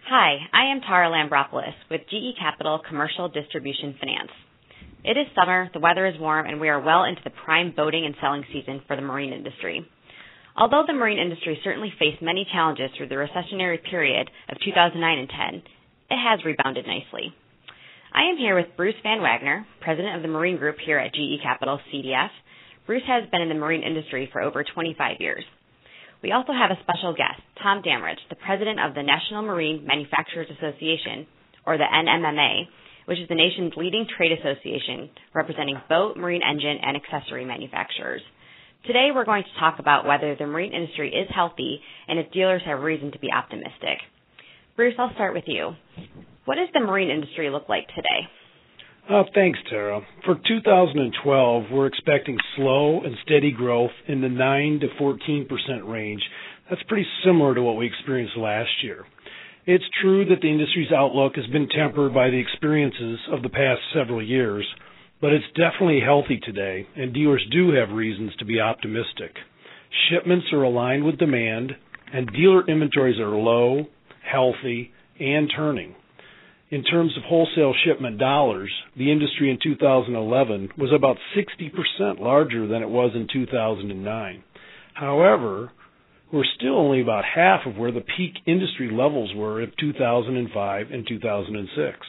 Hi, I am Tara Lambropoulos with GE Capital Commercial Distribution Finance. It is summer, the weather is warm, and we are well into the prime boating and selling season for the marine industry. Although the marine industry certainly faced many challenges through the recessionary period of 2009 and 10, it has rebounded nicely. I am here with Bruce Van Wagner, President of the Marine Group here at GE Capital CDF. Bruce has been in the marine industry for over 25 years. We also have a special guest, Tom Damridge, the President of the National Marine Manufacturers Association, or the NMMA, which is the nation's leading trade association representing boat, marine engine, and accessory manufacturers. Today we're going to talk about whether the marine industry is healthy and if dealers have reason to be optimistic. Bruce, I'll start with you. What does the marine industry look like today? Thanks, Tara. For 2012, we're expecting slow and steady growth in the 9 to 14% range. That's pretty similar to what we experienced last year. It's true that the industry's outlook has been tempered by the experiences of the past several years, but it's definitely healthy today, and dealers do have reasons to be optimistic. Shipments are aligned with demand, and dealer inventories are low, healthy, and turning. In terms of wholesale shipment dollars, the industry in 2011 was about 60% larger than it was in 2009. However, we're still only about half of where the peak industry levels were in 2005 and 2006.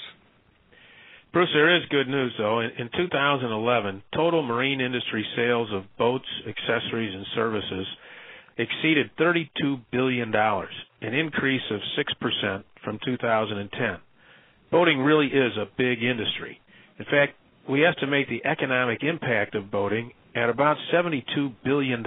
Bruce, there is good news, though. In 2011, total marine industry sales of boats, accessories, and services exceeded $32 billion, an increase of 6% from 2010. Boating really is a big industry. In fact, we estimate the economic impact of boating at about $72 billion.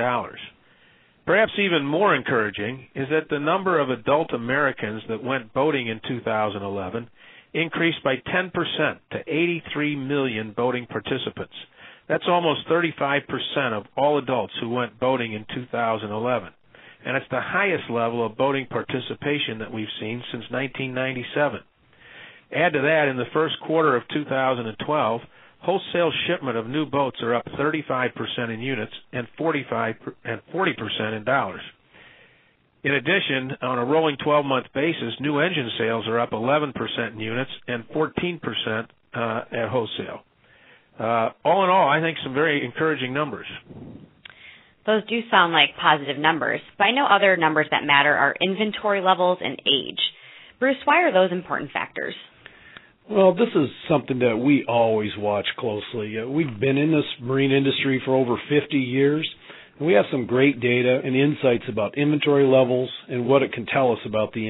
Perhaps even more encouraging is that the number of adult Americans that went boating in 2011 increased by 10% to 83 million boating participants. That's almost 35% of all adults who went boating in 2011. And it's the highest level of boating participation that we've seen since 1997. Add to that, in the first quarter of 2012, wholesale shipment of new boats are up 35% in units and 40% in dollars. In addition, on a rolling 12-month basis, new engine sales are up 11% in units and 14% at wholesale. All in all, I think some very encouraging numbers. Those do sound like positive numbers, but I know other numbers that matter are inventory levels and age. Bruce, why are those important factors? Well, this is something that we always watch closely. We've been in this marine industry for over 50 years, and we have some great data and insights about inventory levels and what it can tell us about the